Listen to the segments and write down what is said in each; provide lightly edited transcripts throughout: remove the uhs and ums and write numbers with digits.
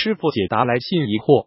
师傅解答来信疑惑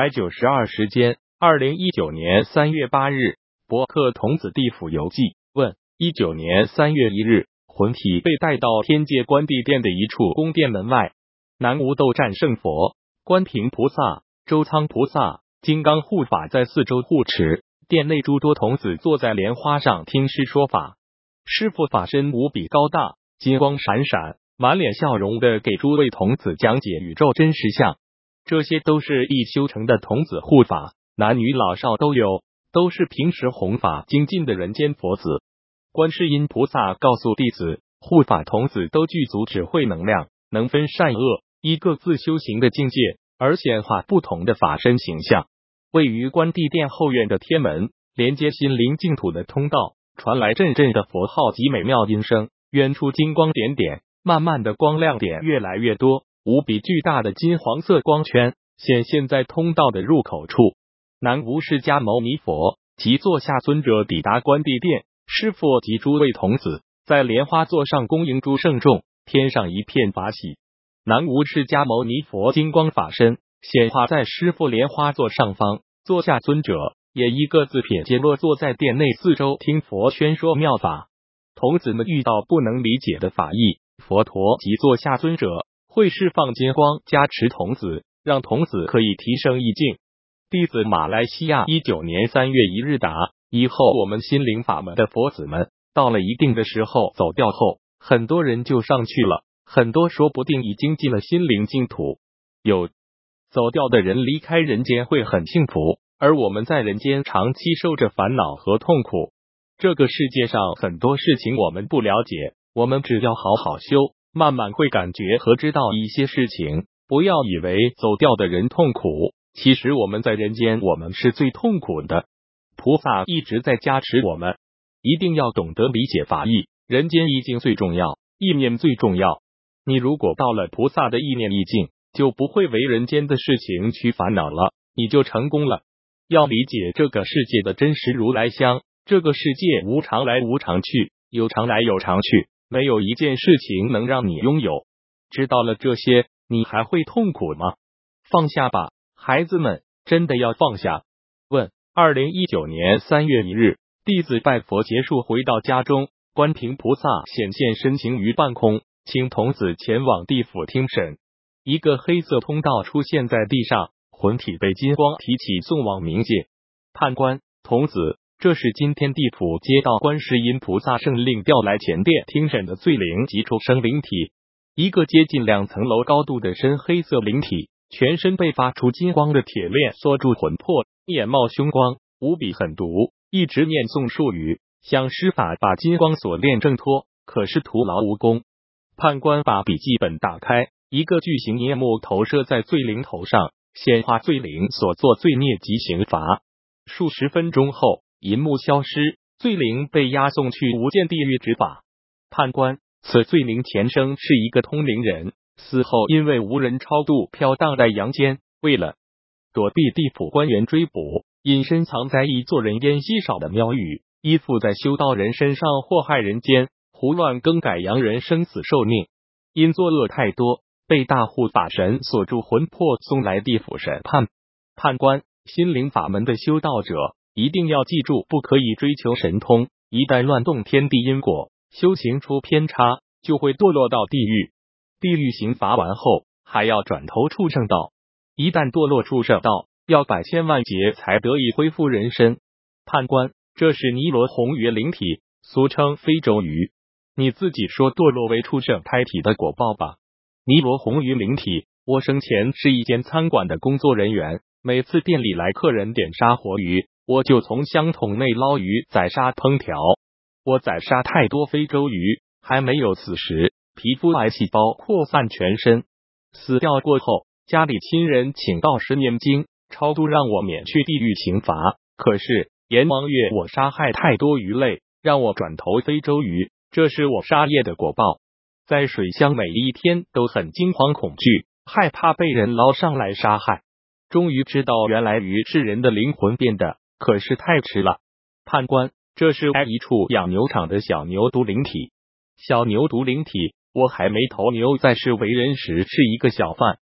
292时间2019年3月8日博客童子地府游记问19年3月1日魂体被带到天界关帝殿的一处宫殿门外，南无斗战胜佛、观平菩萨、周仓菩萨、金刚护法在四周护持，殿内诸多童子坐在莲花上听师说法。师父法身无比高大，金光闪闪，满脸笑容的给诸位童子讲解宇宙真实相。这些都是已修成的童子护法，男女老少都有，都是平时弘法精进的人间佛子。观世音菩萨告诉弟子，护法童子都具足智慧能量，能分善恶，依各自修行的境界而显化不同的法身形象。位于关帝殿后院的天门，连接心灵净土的通道，传来阵阵的佛号及美妙音声，远处金光点点，慢慢的光亮点越来越多，无比巨大的金黄色光圈显现在通道的入口处。南无释迦牟尼佛，即座下尊者抵达关帝殿，师父及诸位童子在莲花座上恭迎诸圣众，天上一片法喜。南无释迦牟尼佛金光法身显化在师父莲花座上方，座下尊者也一个字撇接落坐在殿内四周听佛宣说妙法。童子们遇到不能理解的法义，佛陀及座下尊者会释放金光加持童子，让童子可以提升意境。弟子马来西亚19年3月1日答：以后我们心灵法门的佛子们到了一定的时候走掉后，很多人就上去了，很多说不定已经进了心灵净土。有走掉的人离开人间会很幸福，而我们在人间长期受着烦恼和痛苦。这个世界上很多事情我们不了解，我们只要好好修，慢慢会感觉和知道一些事情。不要以为走掉的人痛苦，其实我们在人间我们是最痛苦的。菩萨一直在加持我们，一定要懂得理解法义。人间意境最重要，意念最重要。你如果到了菩萨的意念意境，就不会为人间的事情去烦恼了，你就成功了。要理解这个世界的真实如来相，这个世界无常来无常去，有常来有常去，没有一件事情能让你拥有。知道了这些，你还会痛苦吗？放下吧，孩子们，真的要放下。问2019年3月1日，弟子拜佛结束回到家中，观平菩萨显现身形于半空，请童子前往地府听审。一个黑色通道出现在地上，魂体被金光提起送往冥界。判官，童子，这是今天地府接到观世音菩萨圣令调来前殿听审的罪灵及畜生灵体。一个接近2层楼高度的深黑色灵体，全身被发出金光的铁链锁住魂魄，眼冒凶光，无比狠毒，一直念诵术语，想施法把金光锁链挣脱，可是徒劳无功。判官把笔记本打开，一个巨型银幕投射在罪灵头上，显化罪灵所做罪孽及刑罚。数十分钟后，银幕消失，罪灵被押送去无间地狱执法。判官，此罪灵前生是一个通灵人，死后因为无人超度，飘荡在阳间，为了躲避地府官员追捕，隐身藏在一座人烟稀少的庙宇，依附在修道人身上祸害人间，胡乱更改洋人生死寿命。因作恶太多，被大护法神锁住魂魄，送来地府审判。判官，心灵法门的修道者一定要记住，不可以追求神通，一旦乱动天地因果，修行出偏差，就会堕落到地狱。地狱刑罚完后，还要转投畜生道，一旦堕落畜生道，要百千万劫才得以恢复人身。判官，这是尼罗红鱼灵体，俗称非洲鱼，你自己说堕落为畜生胎体的果报吧。尼罗红鱼灵体，我生前是一间餐馆的工作人员，每次店里来客人点杀活鱼，我就从香桶内捞鱼宰杀烹调。我宰杀太多非洲鱼，还没有死时，皮肤癌细胞扩散全身。死掉过后，家里亲人请道士念经超度，让我免去地狱刑罚。可是阎王月我杀害太多鱼类，让我转投非洲鱼，这是我杀业的果报。在水乡每一天都很惊慌恐惧，害怕被人捞上来杀害。终于知道原来鱼是人的灵魂变的，可是太迟了。判官，这是一处养牛场的小牛犊灵体。小牛犊灵体，我还没投牛在世为人时是一个小贩，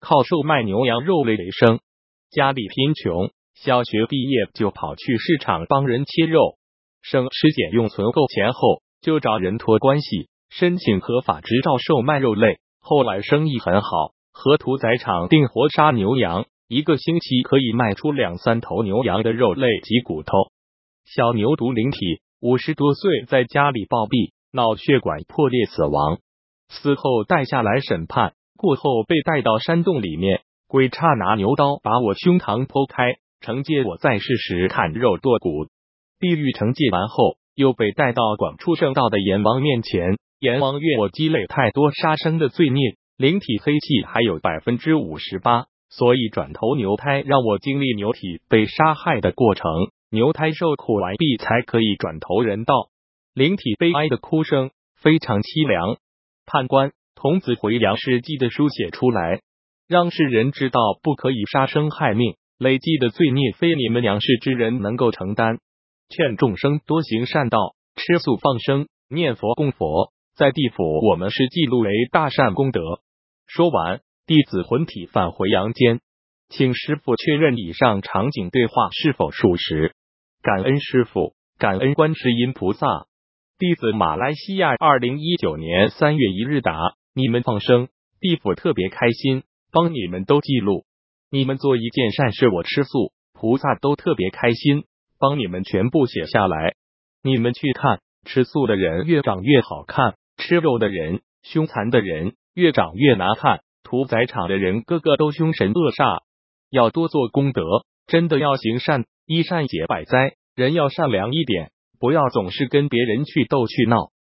靠售卖牛羊肉类为生。家里贫穷，小学毕业就跑去市场帮人切肉，省吃俭用存够钱后，就找人托关系申请合法执照售卖肉类。后来生意很好，和屠宰场订活杀牛羊，一个星期可以卖出2-3头牛羊的肉类及骨头。小牛犊灵体50多岁，在家里暴毙，脑血管破裂死亡。死后带下来审判，过后被带到山洞里面，鬼差拿牛刀把我胸膛剖开，惩戒我在世时砍肉剁骨。地狱惩戒完后，又被带到广畜生道的阎王面前，阎王怨我积累太多杀生的罪孽，灵体黑气还有58%，所以转投牛胎，让我经历牛体被杀害的过程，牛胎受苦完毕才可以转投人道。灵体悲哀的哭声非常凄凉。判官童子回梁世纪的书写出来，让世人知道不可以杀生害命，累积的罪孽非你们梁世之人能够承担。劝众生多行善道，吃素放生，念佛供佛，在地府我们是记录为大善功德。说完，弟子魂体返回阳间，请师父确认以上场景对话是否属实。感恩师父，感恩观世音菩萨。弟子马来西亚2019年3月1日答：你们放生，地府特别开心，帮你们都记录。你们做一件善事，我吃素，菩萨都特别开心，帮你们全部写下来。你们去看，吃素的人越长越好看，吃肉的人、凶残的人越长越难看，屠宰场的人个个都凶神恶煞。要多做功德，真的要行善，一善解百灾。人要善良一点，不要总是跟别人去斗去闹。